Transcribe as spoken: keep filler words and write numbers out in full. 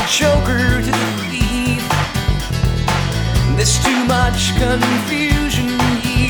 choker to the thief. There's too much confusion